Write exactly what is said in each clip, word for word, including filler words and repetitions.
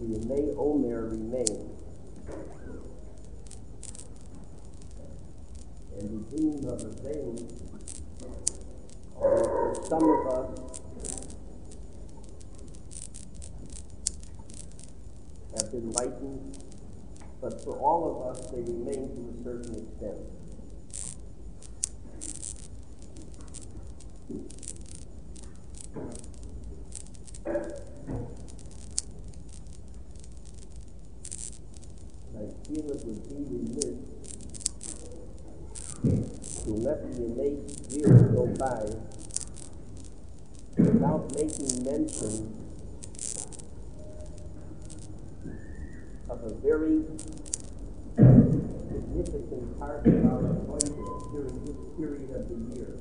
the Yemei Omer remain. And the theme of the vein, for some of us, have been lightened, but for all of us, they remain to a certain extent. I feel it would be remiss to let the innate years go by without making mention of a very significant part of our appointment during this period of the year.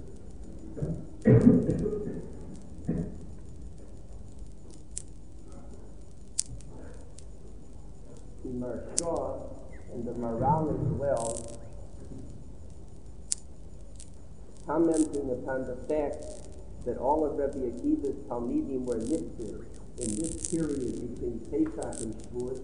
The Maharsha and the Maharal as well, commenting upon the fact that all of Rabbi Akiva's Talmidim were nifter in this period between Pesach and Shavuot,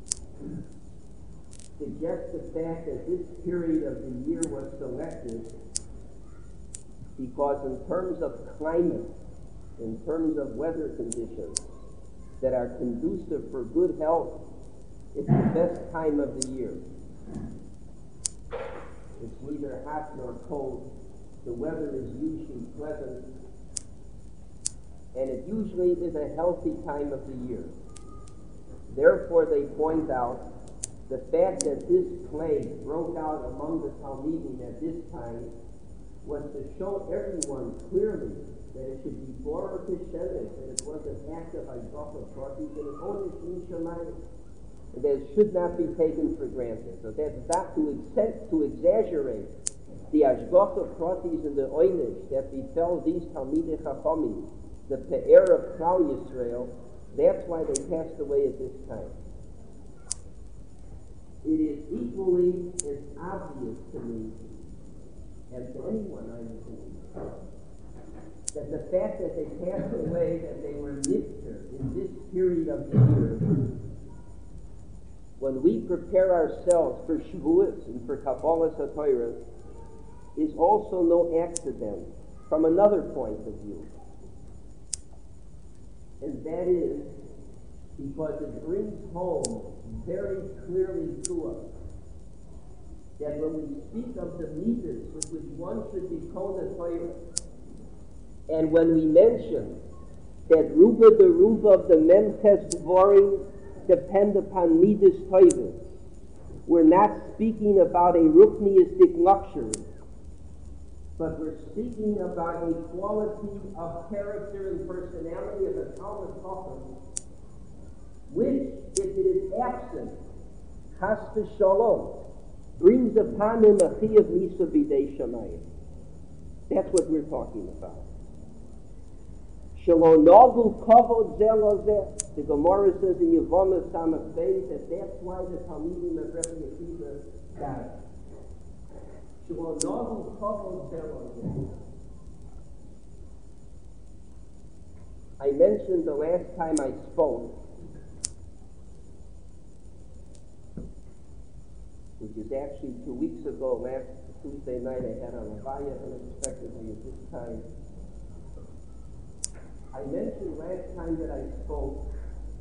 suggests the fact that this period of the year was selected because in terms of climate, in terms of weather conditions that are conducive for good health, it's the best time of the year. It's neither hot nor cold. The weather is usually pleasant, and it usually is a healthy time of the year. Therefore, they point out the fact that this plague broke out among the Talmidim at this time was to show everyone clearly that it should be Baruch Hashem, that it was an act of Hashgacha Pratis, and it only in Shemayim, and that it should not be taken for granted. So that's not to, accept, to exaggerate the Hashgacha Pratis and the Oynish that befell these Talmidei Chachamim, the Pe'er of Klal Yisrael. That's why they passed away at this time. It is equally as obvious to me as to anyone I believe that the fact that they passed away, that they were nifter in this period of the year, when we prepare ourselves for Shavuot and for Kabbalas HaTorah, is also no accident from another point of view. And that is because it brings home very clearly to us that when we speak of the midas with which one should be Kona Torah, and when we mention that Ruba the Ruba of the Memches Dvorim depend upon midas Toivus, we're not speaking about a Ruchniistic luxury, but we're speaking about a quality of character and personality of a Talmud Chacham, which, if it is absent, Chas v'Shalom, brings upon him a Chiyuv Misa B'dei Shamayim. That's what we're talking about. Shalom Nagu Kavod Zeh Lozeh. The Gemara says in Yevamah Samach Beis that that's why the Talmidim of Rebbe Akiva died. Shalom Nagu Kavod Zeh Lozeh. I mentioned the last time I spoke, which is actually two weeks ago, last Tuesday night, I had a Levaya unexpectedly at this time. I mentioned last time that I spoke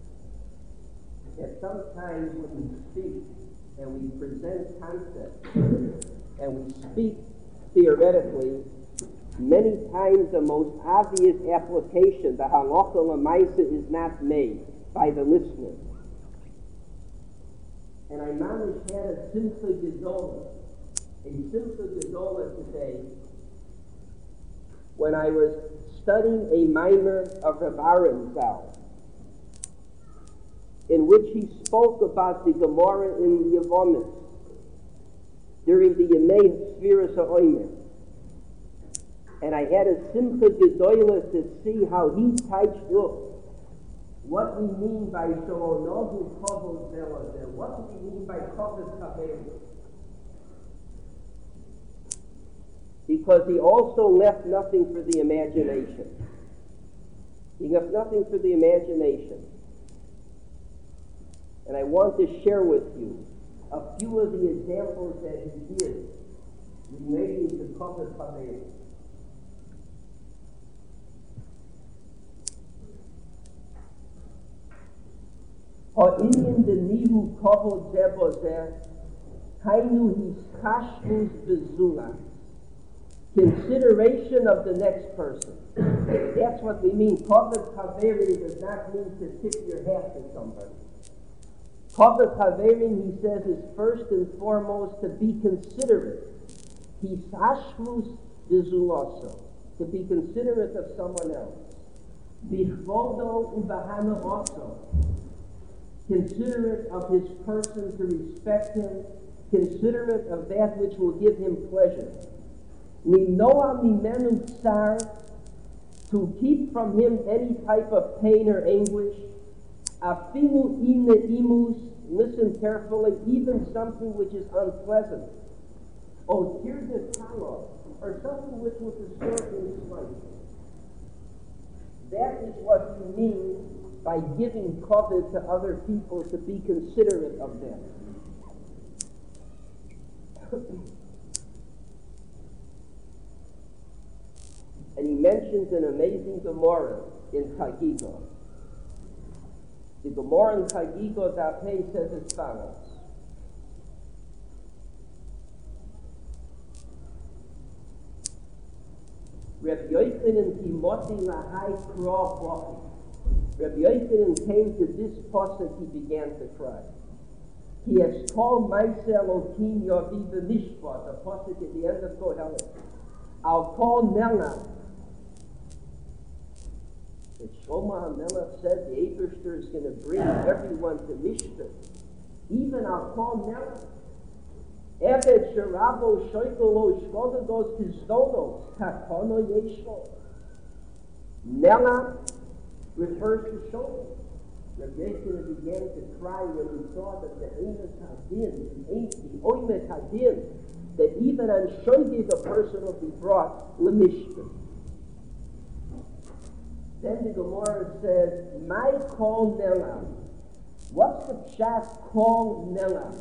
that sometimes when we speak and we present concepts and we speak theoretically, many times the most obvious application, the halacha l'maisa, is not made by the listener. And I managed had a simcha gedola, a simcha gedola today, when I was studying a mimer of Rav Aharonzal, in which he spoke about the Gemara in Yevamos during the Yemei Sfiras HaOmer. And I had a simcha gedola to see how he touched up what we mean by Shalom Nagu Kavod Zeh Lozeh. What do we mean by Kavod Kabel? Because he also left nothing for the imagination. He left nothing for the imagination. And I want to share with you a few of the examples that he gives relating to Kavod Haverim. Ha'inyan denihu kavod zeh bozeh, hainu hischashvus bezulas. Consideration of the next person. That's what we mean. Kavod Haverim does not mean to tip your hat to somebody. Kavod Haverim, he says, is first and foremost to be considerate. Hischashvus bezulaso, to be considerate of someone else. Bichvodo ubahana also, considerate of his person, to respect him, considerate of that which will give him pleasure. Minoa mimenu tsar, to keep from him any type of pain or anguish. Afilu ine imus, listen carefully, even something which is unpleasant. Oh, here's the talo, or something which will disturb his life. That is what you mean by giving kavod to other people, to be considerate of them. And he mentions an amazing Gemara in Chagiga. The Gemara in Chagiga Dapeh says as follows. Rabbi Yochanan Timoti lahai kra bachi. Rabbi Yochanan came to this pasuk, he began to cry. He has called Maisel Okim Yavi B'Mishpat, the pasuk at the end of Kohelet. I'll call Nela. That Shlomo HaMelech said the Eibishter is going to bring everyone to Mishpat. Even I'll call Nela. Eved Sherabo Shoikolo Shkodados Tizdonos Takono Yeshlo. Nela refers to Shlomo. Rabbi Yochanan began to cry when he saw that the Eimet Hadin, the Oimet Hadin, that even on Shoigi the person will be brought Lemishpat. Then the Gemara says, "My call Nela." What's the pshat call Nela?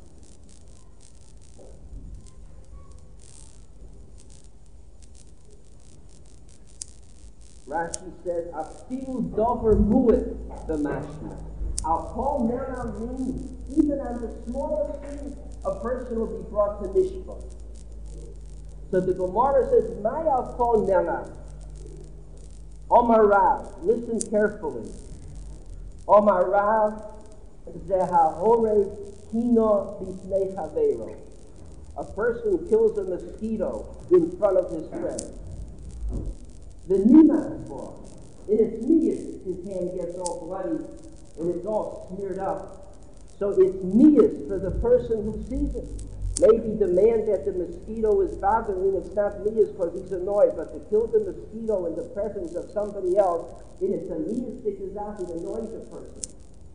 Rashi says, "Afilu dover mu'et b'mashma." I'll call Nela means even on the smallest thing, a person will be brought to mishpat. So the Gemara says, "My I'll call Nela." Omar Rav, listen carefully. Omar Rav zehahore kino b'fnei chavero. A person kills a mosquito in front of his friend. The nimas bar, in its niyas, his hand gets all bloody and it's all smeared up. So it's niyas for the person who sees it. Maybe the man that the mosquito is bothering, it's not niyas because he's annoyed, but to kill the mosquito in the presence of somebody else, it is a niyas that annoys the person.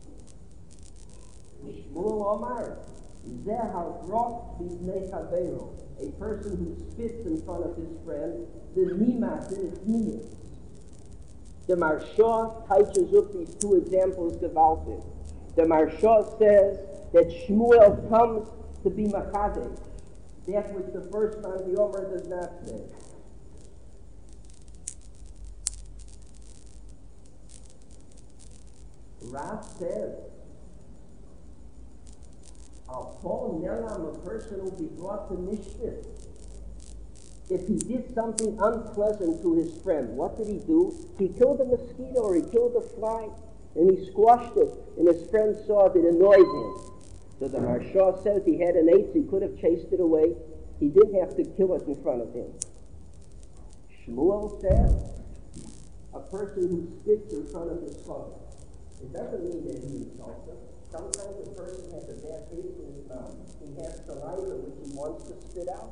Shmuel Omar, zeh brought b'fnei chavero, a person who spits in front of his friend, the nimas in its niyas. The Maharsha touches up these two examples gewaltig. The Maharsha says that Shmuel comes to be machadesh, that which the first man the Omer does not say. Rav says, I'll call Nelam, a person who will be brought to Mishpat. If he did something unpleasant to his friend, what did he do? He killed a mosquito or he killed a fly, and he squashed it, and his friend saw it, it annoyed him. So the Maharsha says he had an ace, he could have chased it away. He didn't have to kill it in front of him. Shmuel says, a person who spits in front of his father. It doesn't mean that he insults him. Sometimes a person has a bad taste in his mouth. He has saliva which he wants to spit out.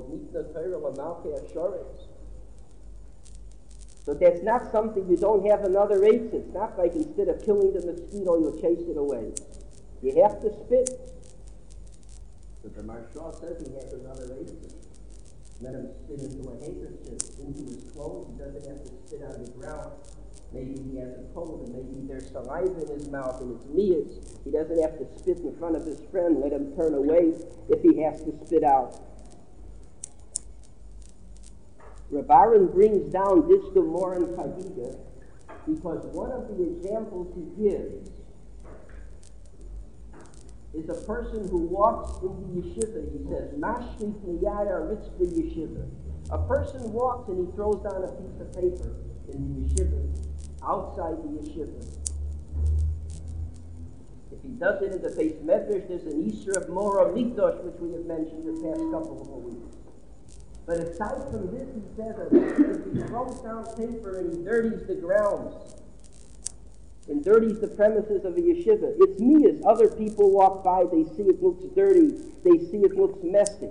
So that's not something you don't have another ace. It's not like instead of killing the mosquito, you'll chase it away. You have to spit. But the Maharsha says he has another ace. Let him spit into a handkerchief, into his clothes. He doesn't have to spit on the ground. Maybe he has a cold, and maybe there's saliva in his mouth, and it's mias. He doesn't have to spit in front of his friend. Let him turn away if he has to spit out. Rav Aaron brings down this Gemara in Chagiga because one of the examples he gives is a person who walks into yeshiva. He says, Mashlik niyaya ritzvah yeshiva. A person walks and he throws down a piece of paper in the yeshiva, outside the yeshiva. If he does it in the Beis Medrash, there's an Isur of Mora Mikdosh, which we have mentioned the past couple of weeks. But aside from this, he says that if he throws down paper and he dirties the grounds, and dirties the premises of a yeshiva, it's mias. Other people walk by, they see it looks dirty, they see it looks messy.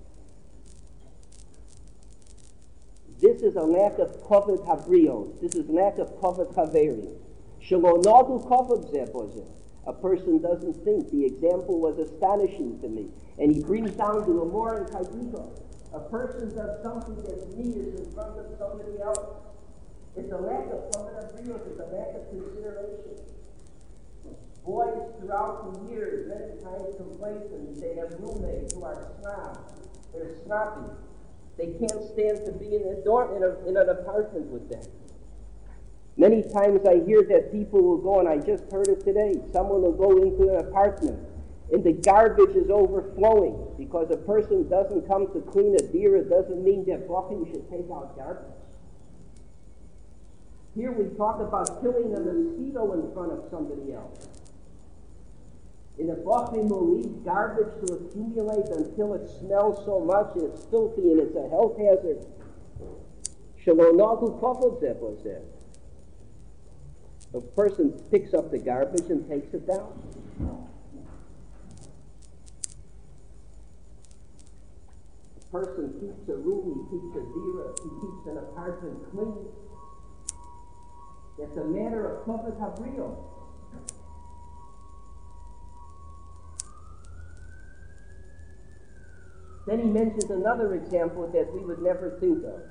This is a lack of kovod habrios. This is lack of kovod haveri. Shelo nagu kovod zeh. A person doesn't think. The example was astonishing to me. And he brings down the Gemara and Chagiga. A person does something that's needed in front of somebody else. It's a lack of kovod habrios. It's a lack of consideration. Boys throughout the years, many times complain to me. They have roommates who are snobs. They're snobby. They can't stand to be in a dorm, in, a, in an apartment with them. Many times I hear that people will go, and I just heard it today, someone will go into an apartment, and the garbage is overflowing. Because a person doesn't come to clean a deer, it doesn't mean that Bochum should take out garbage. Here we talk about killing a mosquito in front of somebody else. In a Bochum will leave garbage to accumulate until it smells so much and it's filthy and it's a health hazard. Shelo nagu kovod zeh. A person picks up the garbage and takes it down. A person keeps a room, he keeps a dira, he keeps an apartment clean. It's a matter of kovod habrios. Then he mentions another example that we would never think of.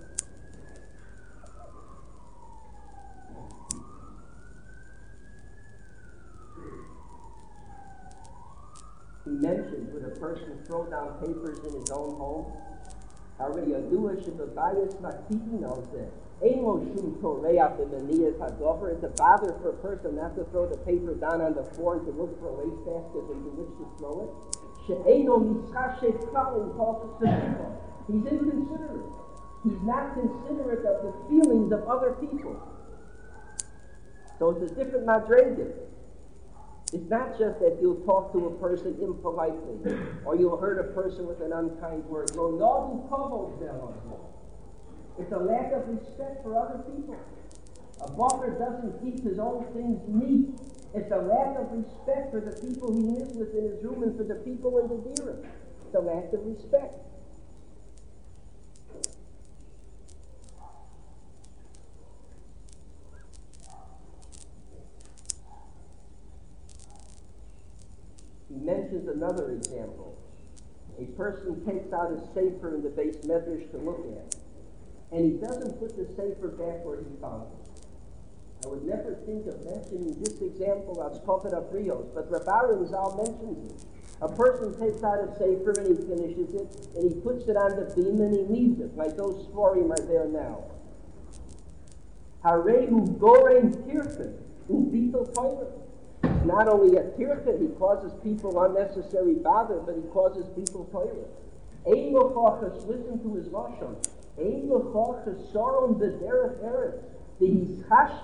He mentions when a person throws down papers in his own home, already a dua shebabayis maktitin knows that. Emo shum toreach b'meniyas hadover. It's a bother for a person not to throw the paper down on the floor and to look for a wastebasket into which to throw it. He's inconsiderate. He's not considerate of the feelings of other people. So it's a different madrega. It's not just that you'll talk to a person impolitely, or you'll hurt a person with an unkind word. It's a lack of respect for other people. A bacher doesn't keep his own things neat. It's a lack of respect for the people he lives with in his room and for the people in the dira. It's a lack of respect. He mentions another example. A person takes out his sefer in the Beis Medrash to look at, and he doesn't put the sefer back where he found it. I would never think of mentioning this example as kovod habrios, but Rav Aaron Zal mentions it. A person takes out a sefer and he finishes it, and he puts it on the beam and he leaves it, like those Sforim are there now. Harehu gorein tirfin, ubitul toilet. Not only a tirfin, he causes people unnecessary bother, but he causes people toilet. Ein lochachas, listen to his lashon. Ein lochachas soron b'derech eretz. Aside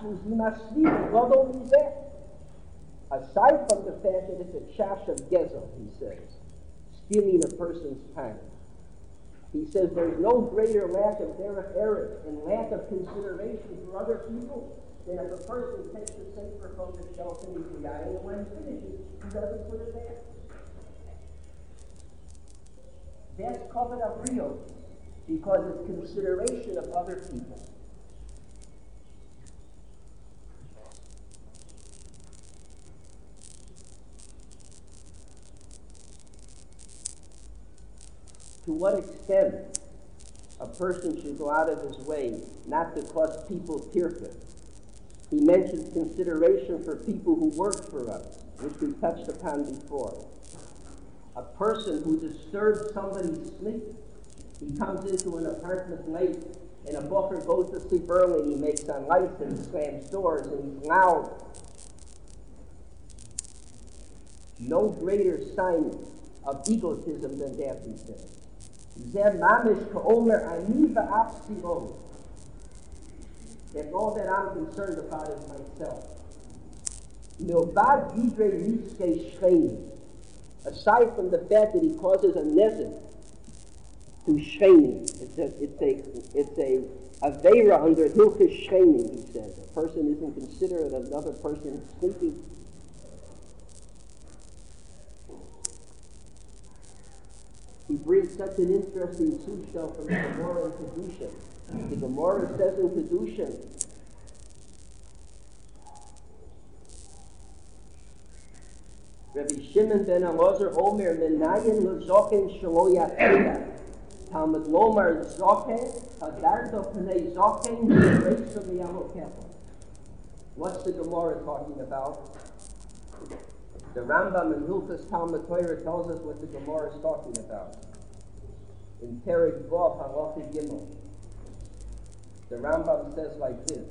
from the fact that it's a chash of gezel, he says, stealing a person's time, he says there's no greater lack of derech eretz and lack of consideration for other people than if a person takes the sefer from the shelf and he's and when he finishes, he doesn't put it back. That's kovod habrios, because it's consideration of other people. To what extent a person should go out of his way not to cause people tirfin, he mentions consideration for people who work for us, which we touched upon before. A person who disturbs somebody's sleep, he comes into an apartment late, and a buffer goes to sleep early, and he makes on lights and slams doors, and he's loud. No greater sign of egotism than that, he says. That's all that I'm concerned about is myself. Aside from the fact that he causes a nezek to shcheinim, it's a, it's a, it's a aveira under hilchos shcheinim, he says. A person isn't considerate of another person sleeping. He brings such an interesting sushel from the Gemara in Kedushin. The Gemara says in Kedushin, Rabbi Shimon ben Elazar Omer Menayin lezoken shelo yatzia. Talmud Lomar zoken hadardo pnei zoken v'reis from the Alokecha. What's the Gemara talking about? The Rambam in Hilchos Talmud Torah tells us what the Gemara is talking about. In Perek Vav Halacha Gimel, the Rambam says like this: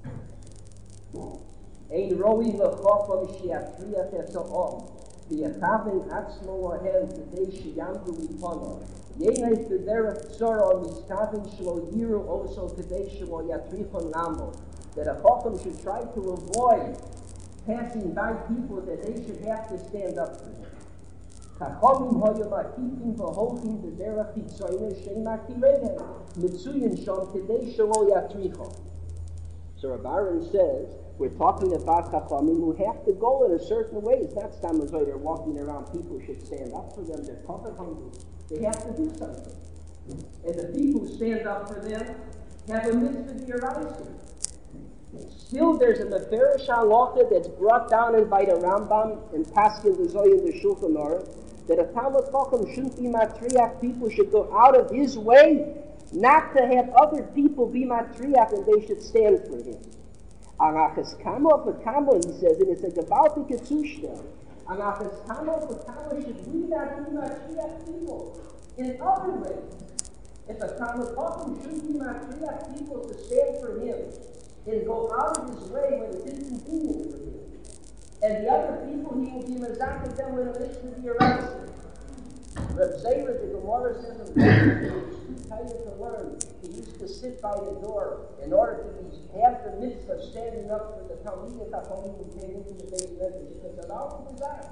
Ein roi lechofam sheyatriach eso'om v'yachavin atzmo lahem k'dei sheyamdu lipono yenei federach tzoro miskavin shlo yiru also k'dei shlo yatrichon namo. That a chacham should try to avoid passing by people that they should have to stand up for him. Chachamim hoyu makitim v'holchim v'derach hitzoyne she'makirehem mitzuyin shom k'dei shlo yatrichon. So Rav Aaron says, we're talking about Chachamim who have to go in a certain way. It's not Stamazoi, they're walking around, people should stand up for them, they're covered hungry. They have to do something. And the people who stand up for them have a mitzvah d'oraisa. Still, there's a Meferish Halacha that's brought down in by the Rambam and Paskin L'Zoy in the Shulchan Aruch, that a Talmud Chacham shouldn't be matriach, people should go out of his way not to have other people be matriach and they should stand for him. Arachas kamo for kamo, he says, and it's a gewaltige Zustand. Arachas kamo for kamo should we not be matriach people in other ways. If a Talmud Chacham shouldn't be matriach people to stand for him and go out of his way when it's inconvenient for him, and the other people he will be mazakah them when it makes to be arrested. Reb Zera, the Gemara says in he was too tired to learn. He used to sit by the door in order to be, have the mitzvah of standing up for the Talmidei Chachamim who came into the base medrash. He says, allow him to die.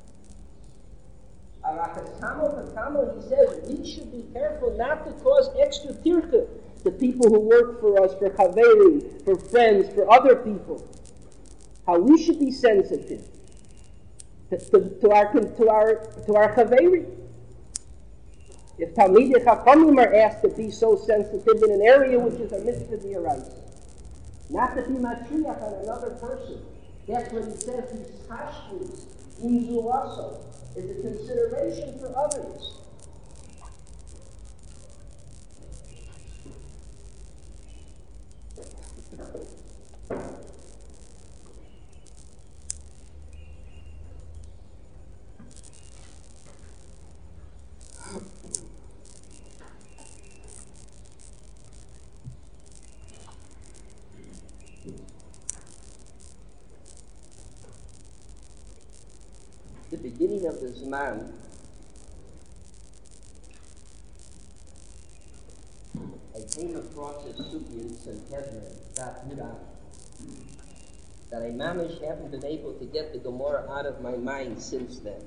Arachas kamo v'kamo, he says, we should be careful not to cause extra tircha to people who work for us, for chaverim, for friends, for other people. How we should be sensitive to, to, to our to our to our chaverim. If Talmidei Chachamim are asked to be so sensitive in an area which is a mitzvah d'oraisa, not to be matriach on another person, that's what he says. These hashkus in zuaso is a consideration for others. The beginning of the Zman, I came across a sugya in Sanhedrin, that I managed, haven't been able to get the Gemara out of my mind since then.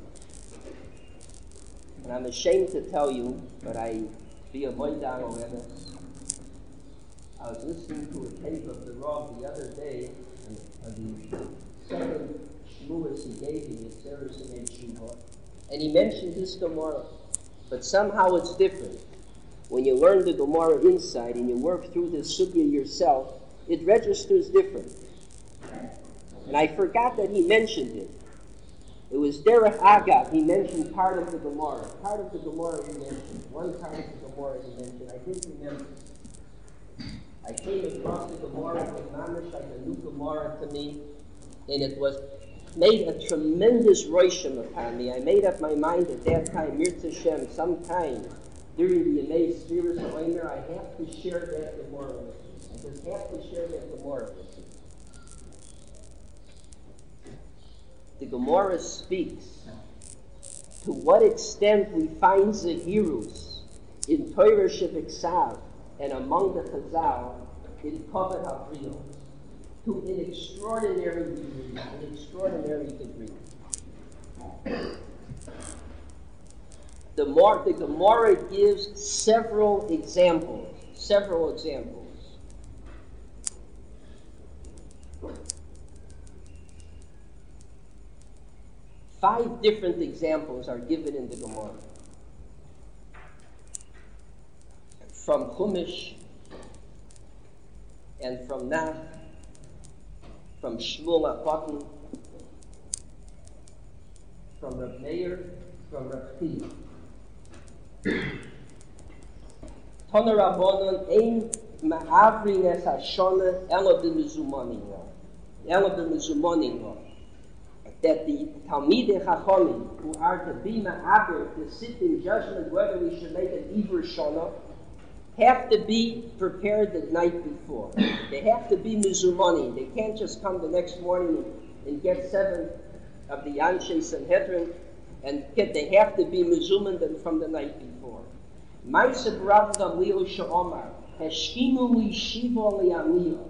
And I'm ashamed to tell you, but I be a moidar oremes. I was listening to a tape of the Rav the other day, and the second Shmuas he gave me at Sarah Simen Shuvah, and he mentioned this Gemara, but somehow it's different. When you learn the Gemara inside and you work through the sugya yourself, it registers different. And I forgot that he mentioned it. It was Derech Agav. He mentioned part of the Gemara. Part of the Gemara he mentioned. One part of the Gemara he mentioned. I didn't remember. I came across the Gemara, it was mamish like a new Gemara to me, and it was made a tremendous roishim upon me. I made up my mind at that time, Mirza Shem, sometime during the Yemei Sfiras Omer, I have to share that Gemara with you. I just have to share that Gemara with you. The Gemara speaks to what extent we find Zehirus in Torah Shebiksav and among the Chazal in Kavod HaBriyos to an extraordinary degree, an extraordinary degree. The, more, the Gemara gives several examples, several examples. Five different examples are given in the Gemara. From Chumash and from Nach, from Shmuel HaKotten, from Reb Meir, from Reb Chia. Tana Rabbanon ein ma'avrin es hashana ela b'mezumanim lo. Ela b'mezumanim lo. That the Talmidei Chachamim, who are to be ma'aber, to sit in judgment whether we should make an Iver Shana, have to be prepared the night before. They have to be mizumani. They can't just come the next morning and get seven of the Anshe Sanhedrin, and get, they have to be mizuman from the night before. Ma'aseh Rav Gamliel she'omar, heshkinu li shiva li'amiyah,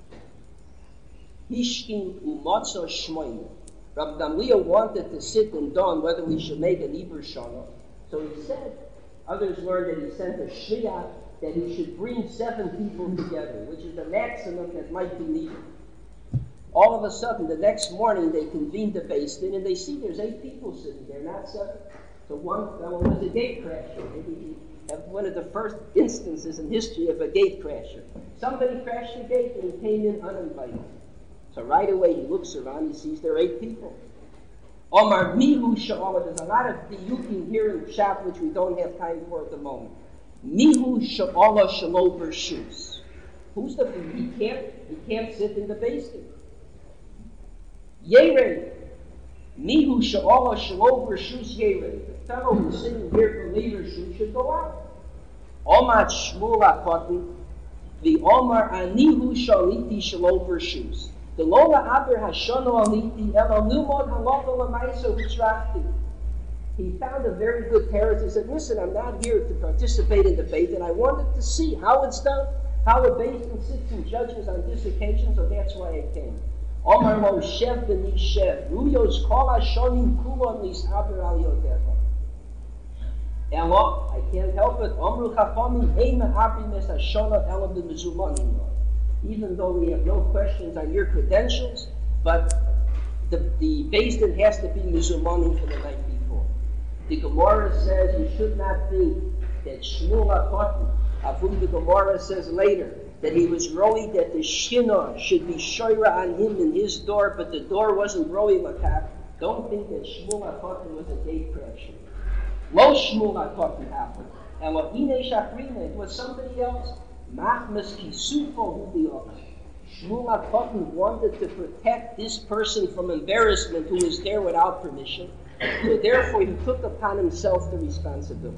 hishkin u'matza shmoyne. Rav Gamliel wanted to sit and dawn whether we should make an Iber Shana. So he said, others learned that he sent a shliach that he should bring seven people together, which is the maximum that might be needed. All of a sudden, the next morning, they convened the Beis Din, and they see there's eight people sitting there, not seven. So one fellow was a gate crasher. Maybe he had one of the first instances in history of a gate crasher. Somebody crashed the gate, and he came in uninvited. So right away, he looks around, he sees there are eight people. Omar mihu sha'ala, there's a lot of diyukim here in Pshat, which we don't have time for at the moment. Mihu sha'ala shalo bershus. Who's the, he can't, he can't sit in the basement. Yere, mihu sha'ala shalo bershus yere. The fellow who's sitting here for leadership should go out. Omar Shmuel HaKotten, the Omar anihu shaliti shalo bershus. The Lola Aber Hashono Aliti Ela Lumod Halacha Lamaisa Utrachti. He found a very good parent. He said, listen, I'm not here to participate in debate, and I wanted to see how it's done, how a Beis Din sits and judges on this occasion, so that's why I came. Omar Lo Shev B'ni Shev, Ruyos Kol Hashonim Kulon Lis Aber Al Yodecha. Ela, I can't help it, Omru Chachamim Eima Abri Mes Hashona Ela B'Mezumanim. Even though we have no questions on your credentials, but the, the Beis Din has to be mizumani for the night before. The Gemara says you should not think that Shmuel HaKotten, of whom the Gemara says later, that he was roi that the Shinnah should be shoira on him in his door, but the door wasn't roi lakak. Don't think that Shmuel HaKotten was a gate crasher. Lo Shmuel HaKotten happened. And what Ine Shachrina, it was somebody else. Machmas Kisufo Hubiyot. Shmuel HaKotten wanted to protect this person from embarrassment who was there without permission. So therefore he took upon himself the responsibility.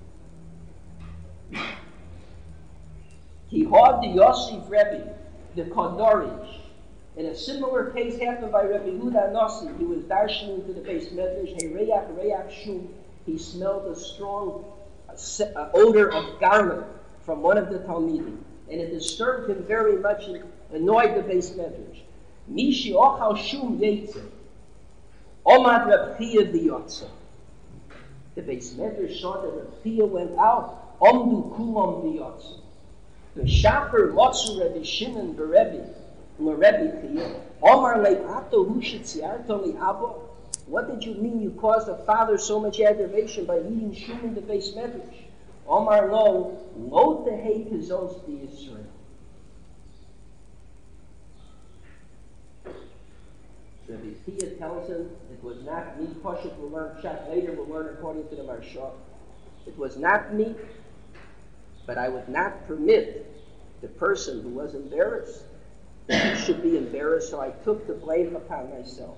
He had the Yosef Rebbe, the Kodorish. In a similar case happened by Rebbe Yehuda Nossi. He was darshaning to the Beis Medrash, Hey Reyak, Reyak Shu. He smelled a strong uh, odor of garlic from one of the Talmidim, and it disturbed him very much and annoyed the Beis Medrash. Mishi ochal shum yetze, omad Reb Chia v'yotze. The Beis Medrash saw that Reb Chia went out, omdu kulam v'yotze. The shaper motzu Rebbe Shimon v'Rebbe, l'Rebbe Chia, omar le'ato hu shetziarto li'abo. What did you mean you caused the father so much aggravation by eating shum in the Beis Medrash? Omar lo, lo tehei kizos di Yisrael. Rabbi Tia tells him, it was not me, Pashut will learn Pshat later, we'll learn according to the Marsha. It was not me, but I would not permit The person who was embarrassed should be embarrassed, so I took the blame upon myself.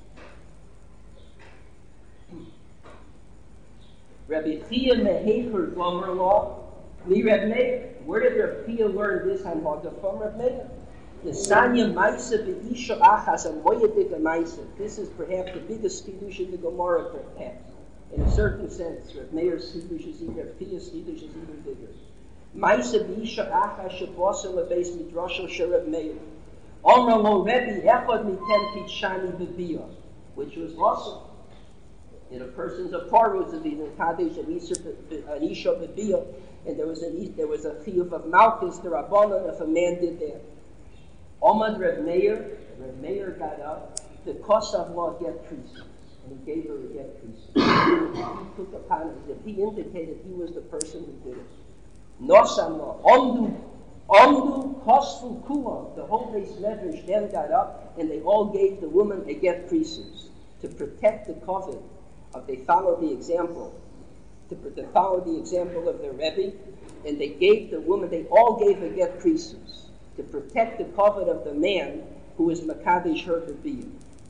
Rabbi Chia Mehefer Gomer Law, Li Reb Meir. Where did Rabbi Chia learn this hanhaga from Reb Meir? The Sanya Maisa Be'isha Achas and Moyedika Maisa. This is perhaps the biggest Kiddush in the Gemara, perhaps. In a certain sense, Reb Meir's Kiddush is even, Reb Chia's Kiddush is even bigger. Maisa Be'isha Achas Shabbos Lebeis Midrashel Shereb Meir. Omra Lo Rebbe Echad Mitem Pitshani Bebiyah, which was awesome. In a person's apartment, was in Kadesh an Isha Bebiyah, and there was an there was a chiyuv of Malchus, the Rabbanan, if a man did that. Omad Reb Meir, Reb Meir got up, the Kosav law get treason, and he gave her a get treason. He took upon it, that he indicated he was the person who did it. Nosam law, Omdu, Omdu Kosfu Kulam, the whole base medrash then got up, and they all gave the woman a get treason to protect the covet. Of they followed the example, to, to follow the example of their Rebbe, and they gave the woman, they all gave a get treason to protect the covet of the man who is Makadesh her Bebiyah.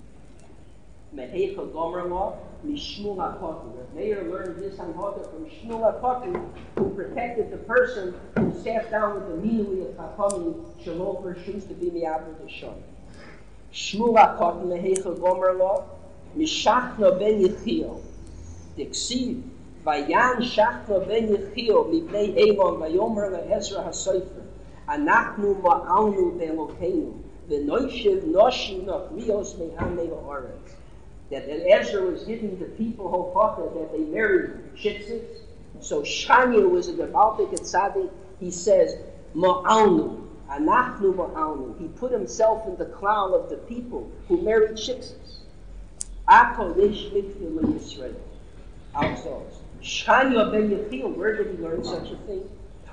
Mehecha Gomer Law, Mishmul HaKotu. Meir learned this hanhaga from Shmuel HaKotu, who protected the person who sat down with the Minui of Chachami Shalom Rishus to be Mi'abed Hashon. Shmuel HaKotu, Mehecha Gomer Law, Mishachno ben Yechiel. Diksiv, Vayan Shachno ben Yechiel, Mipnei Elon, Vayomer LeEzra HaSofer. Anachnu ma'alnu be'elokeinu, v'noishiv noshi nachrios me'amei ha'aretz. That Ezra was giving the people hofacha that they married shitzik. So Shania was a Gevaldik Tzaddik. He says, ma'alnu, anachnu ma'alnu. He put himself in the cloud of the people who married shitziks. Akol yesh mikveh le'Yisrael. Also, Shania ben Yechiel, where did he learn such a thing?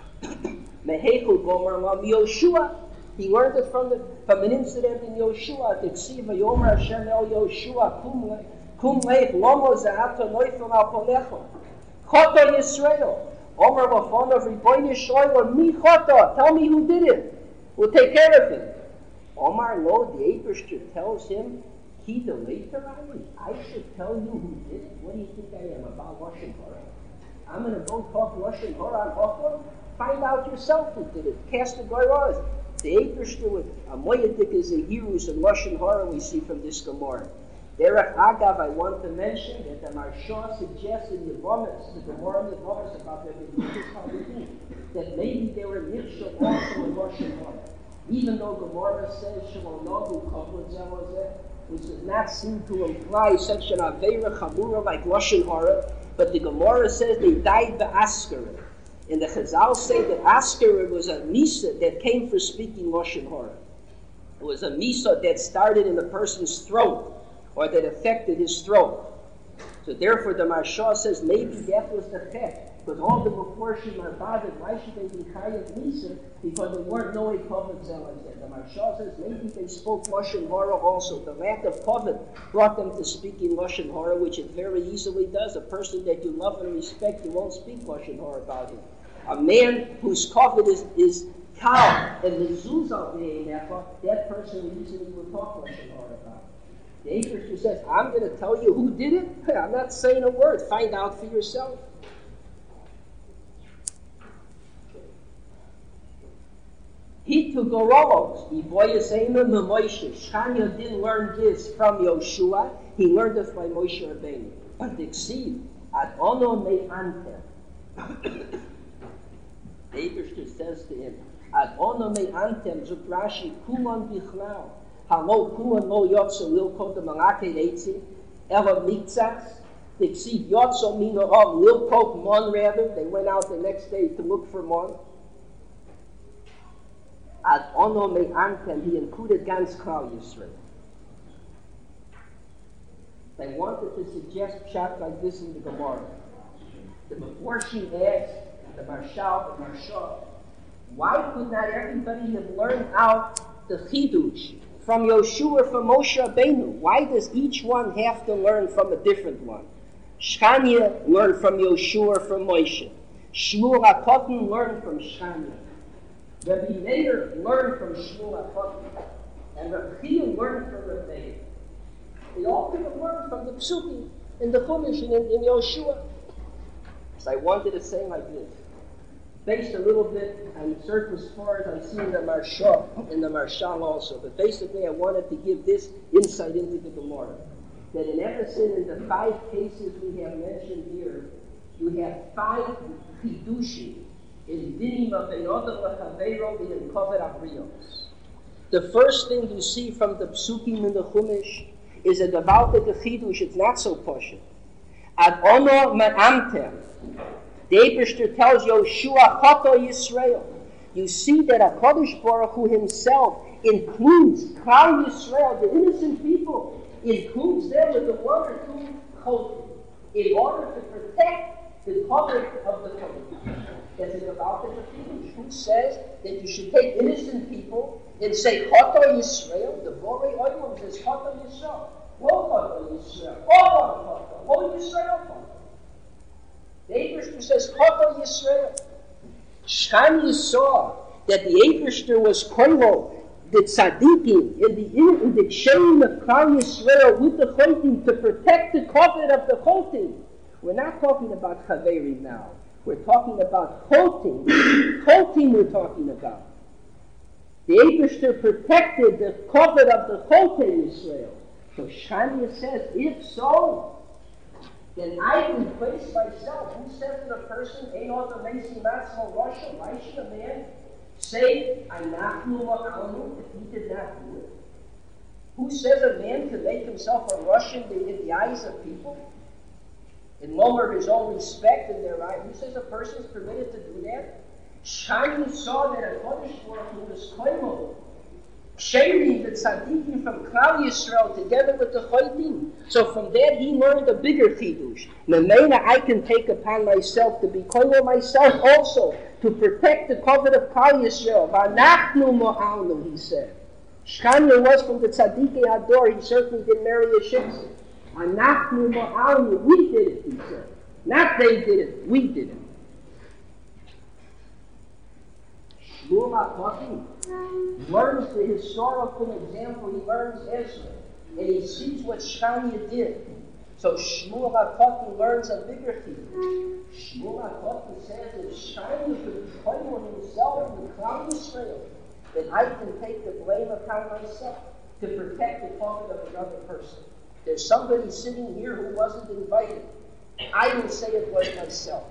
Mehechu Gomer Law Yoshua. He learned it from the from an incident in Yoshua. Diksiv Vayomer Hashem El Yoshua Kum Kum Leich Lomo Za'ata Noifel Al Polecho. Chota Yisrael. Omer Lafonov Riboyne Shoyla Mi Chota. Tell me who did it. We'll take care of him. Omar Lo, the Eberster, tells him, He the later I should tell you who did it. What do you think I am about Lashon Hara? I'm going to go talk Lashon Hara on Ochor? Find out yourself who did it. Cast the Goyraz. The Eberster with a Moyedik is a heroes in Lashon Hara we see from this Gemara. Derech Agav, I want to mention that the Marsha suggests in the Yevomis, the Gemara in the Yevomis about the Yevomis, that maybe they were Nifshel also in Lashon Hara. Even though Gemara says Shalonahu Kavod Zelazeh, which does not seem to imply such an Aveira Chabura like Lashon Hara, but the Gemara says they died by Askara. And the Chazal say that Askara was a Misa that came for speaking Lashon Hara. It was a Misa that started in a person's throat, or that affected his throat. So therefore the Marsha says maybe that was the fact. Because all the Meforshim are bothered, why should they be Chayat Misa? Because there weren't no Kovod Zelazeh. The Marsha says maybe they spoke Lashon Hara also. The lack of Kovod brought them to speaking Lashon Hara, which it very easily does. A person that you love and respect, you won't speak Lashon Hara about him. A man whose Kovod is, is Kal and Mezuzah V'Einecha, that person easily will talk Lashon Hara about. The Eberster says, I'm going to tell you who did it? I'm not saying a word. Find out for yourself. He took Gorolos. Iboyasema Moshe. Shania didn't learn this from Yoshua. He learned it by Moshe Rabbeinu. But the Ksiv, Ad Ono Me Antem. The Eberster says to him, Ad Ono Me Antem, Zuk Rashi, Kulan Bichlal. Halo Kulan Lo Yotzo Lil Kota Malake Eitzi. Ela Mitzas. The Ksiv Yotzo Mino Of Lil Kot Mon rather. They went out the next day to look for Mon. Ad Ono Me Antem, he included Gans Klal Yisrael. They wanted to suggest pshat like this in the Gemara. The Meforshim asked the Marshal, the Marsha, why could not everybody have learned out the Chidush from Yoshua, from Moshe Rabbeinu? Why does each one have to learn from a different one? Shchania learned from Yoshua, from Moshe. Shmuel HaKotan learned from Shchania. Rabbi Meir learned from Shmuel HaKohen, and Rabbi Chia learned from Rabbi Meir. They all could have learned from the Psukim in the Chumash and in, in Yoshua. So I wanted to say like this, based a little bit on certain stories I'm seeing the Marshal and the Marshal also, but basically I wanted to give this insight into the Gemara. That in Ephesus, in the five cases we have mentioned here, you have five chidushim in dinim of enodar lechaveiro and in kavod abrios. The first thing you see from the psukim in the Chumash is a gewaltige chidush. It's not so poshut. Ad ono me'amtem. The Eibishter tells Yoshua Choto Yisrael. You see that HaKadosh Baruch Hu himself includes Klal Yisrael, the innocent people, includes them with the one or two chotim in order to protect the public of the public. That's it about the Chidush. Who says that you should take innocent people and say Choto Yisrael? The Borei Olam says Choto Yisrael. Lo Choto Yisrael. Olam Choto. Lo Yisrael Choto. The Eibishter says Choto Yisrael. Shchani saw that the Eibishter was koilo the tzaddikim in the in the chain of Klal Yisrael with the chotim to protect the kavod of the chotim. We're not talking about chaveri now. We're talking about chotim. Chotim we're talking about. The Eibishter protected the kavod of the chotim Yisrael. So Shania says, if so, then I can place myself. Who says that a person ain't on the Macy Matzmo Russia? Why should a man say, I'm not Nu'ma'anu, if he did not do it? Who says a man can make himself a Russian in the eyes of people? And lower his own respect in their eyes? Who says a person is permitted to do that? Shani saw that a Kodesh Baruch Hu was koimo. Sharing the tzaddikim from Klal Yisrael together with the chotim. So from that he learned a bigger chidush. Memena, I can take upon myself to be koimo myself also, to protect the kavod of Klal Yisrael. V'anachnu mo'alnu, he said. Shchanya was from the Tzaddikei Hador. He certainly didn't marry a shitzik. V'anachnu mo'alnu, we did it, he said. Not they did it, we did it. Shmuel HaKohen learns the historical example. He learns Ezra, and he sees what Shchanya did. So Shmuel HaKohen learns a bigger thing. Shmuel HaKohen says that Shchanya could claim himself with Klal Yisrael, that I can take the blame upon myself to protect the kavod of another person. There's somebody sitting here who wasn't invited. I will say it was myself.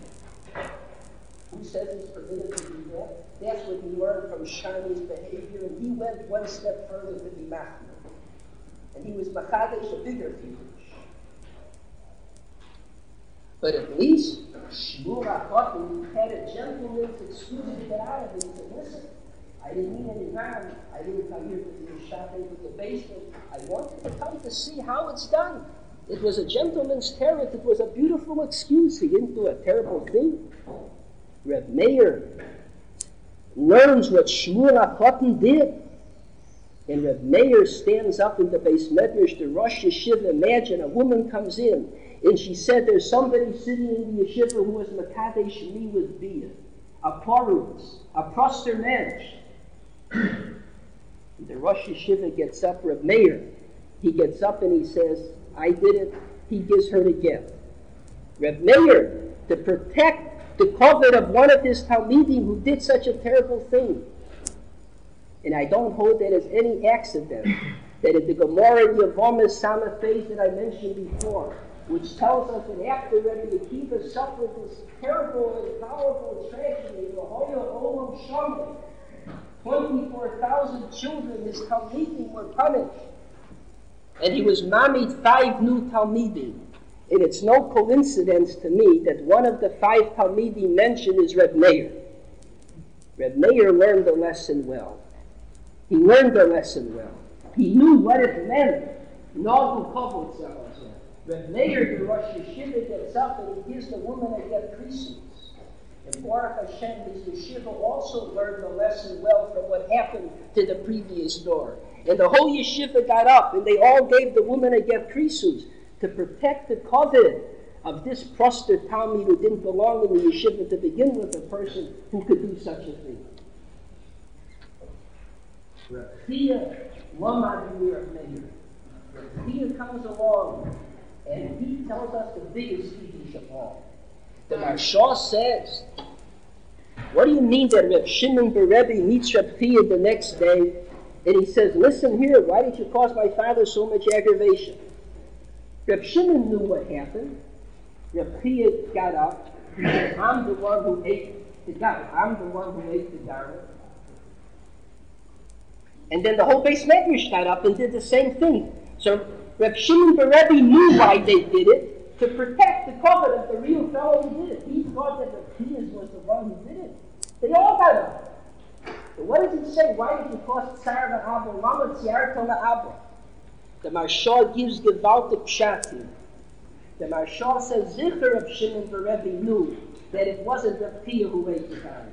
Who says he's permitted to do that? That's what he learned from Shani's behavior, and he went one step further to be machmir. And he was machadesh, a bigger chidush. But at least Shmuel HaKohen had a gentleman's excuse to get out of it. He said, listen, I didn't mean any harm. I didn't come here to be shopping with the basement. I wanted to come to see how it's done. It was a gentleman's terror. It was a beautiful excuse. He didn't do a terrible thing. Reb Meir learns what Shmuel HaKohen did. And Reb Meir stands up in the Beis Medrash, the Rosh Yeshiva. Imagine a woman comes in, and she said, there's somebody sitting in the Yeshiva who was Makadesh me with Bia, a Porus, a Proster Mensch. The Rosh Yeshiva gets up, Reb Meir, he gets up and he says, I did it. He gives her the gift. Reb Meir, to protect the kavod of one of his Talmidim who did such a terrible thing. And I don't hold that as any accident, that in the Gemara Yevamah Samach Beis that I mentioned before, which tells us that after Rabbi Akiva suffered this terrible and powerful tragedy, the Hoya Olam Shamli, twenty-four thousand children, his Talmidim were punished. And he was mamid five new Talmidim. And it's no coincidence to me that one of the five Talmidim mentioned is Reb Meir. Reb Meir learned the lesson well. He learned the lesson well. He knew what it meant. Nagu kavod tzavah. Reb Meir, the Rosh Yeshiva, gets up and he gives the woman a get precedence. And Baruch Hashem, his Yeshiva, also learned the lesson well from what happened to the previous door. And the whole Yeshiva got up and they all gave the woman a get precedence to protect the kavod of this proster Talmid who didn't belong in the yeshiva to begin with, a person who could do such a thing. Reb Chia Lamad Reb Meir. Reb Chia comes along and he tells us the biggest speech of all. The Maharsha says, what do you mean that Reb Shimon bar Rebbe meets Reb Chia the next day and he says, listen here, why did you cause my father so much aggravation? Reb Shimon knew what happened. Reb Chia got up. He said, I'm the one who ate the garment. I'm the one who ate the garment. And then the whole Beis Medrash got up and did the same thing. So Reb Shimon bar Rebbe knew why they did it, to protect the covenant of the real fellow who did it. He thought that Reb Chia was the one who did it. They all got up. But what does he say? Why did you cause Tsar V'Abba? Lama Tzarto La'Abba? The Maharsha gives gewaltig pshatim. The Maharsha says, Zichar of Shimon bar Rebbe knew that it wasn't Reb Chia who ate the garment.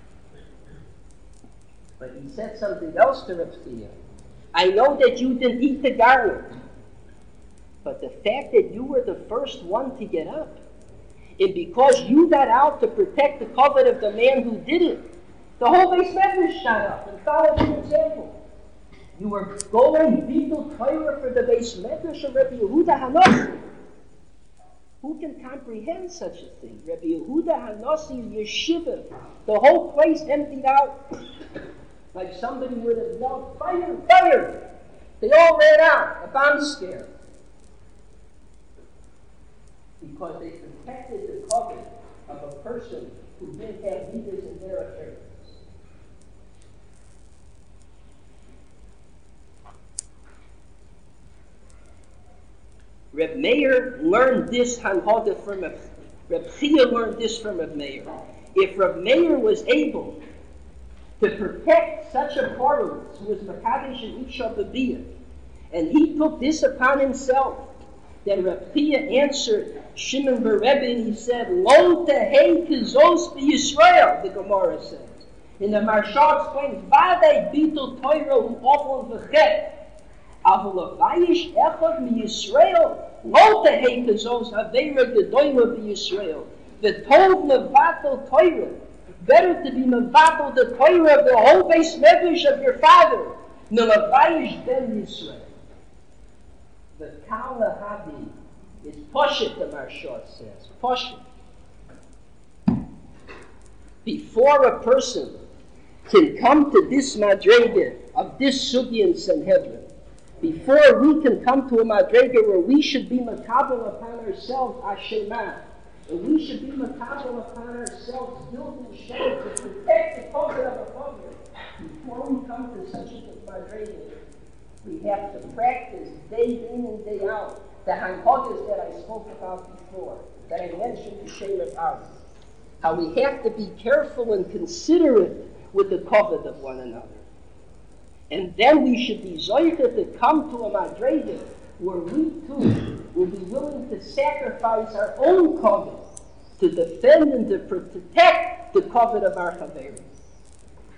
But he said something else to Reb Chia. I know that you didn't eat the garment, but the fact that you were the first one to get up, and because you got out to protect the covenant of the man who did it, the whole Beis Medrash shot up and followed your example. You were going Bitul Torah for the Beis Medrash of Rabbi Yehuda Hanassi. Who can comprehend such a thing? Rabbi Yehuda Hanassi's yeshiva, the whole place emptied out, like somebody would have yelled, fire, fire! They all ran out, a bomb scare. Because they protected the covenant of a person who didn't have leaders in their affairs. Reb Meir learned this hanhada from Reb, Reb Chia learned this from Reb Meir. If Reb Meir was able to protect such a parent who was Makadesh and Isha Babiyah, and he took this upon himself, then Reb Chia answered Shimon bar Rebbe and he said, Lo tehei kizos b'Yisrael, the Gemara says. And the Maharsha explains, Vadei bitul Torah hu ofel v'chet. Avol avayish echad miYisrael, lo tehei kizos haveira gedoyla b'Yisrael. The tov mevatel Torah, better to be mevatel the Torah of the whole Beis Medrash of your father, milavayish ben Yisrael. The Kala Hadi is Poshet, the Maharsha says. Poshet. Before a person can come to this Madrega of this Sugi and Sanhedrin, before we can come to a Madrega where we should be makabel upon ourselves Ashema, and we should be makabel upon ourselves guilt and shame to protect the covenant of a covenant, before we come to such a Madrega, we have to practice day in and day out the hanhogas that I spoke about before, that I mentioned to Shem of ours. How we have to be careful and considerate with the covenant of one another. And then we should be zoycha to come to a madrega where we too will be willing to sacrifice our own covenant to defend and to protect the covenant of our chaverim.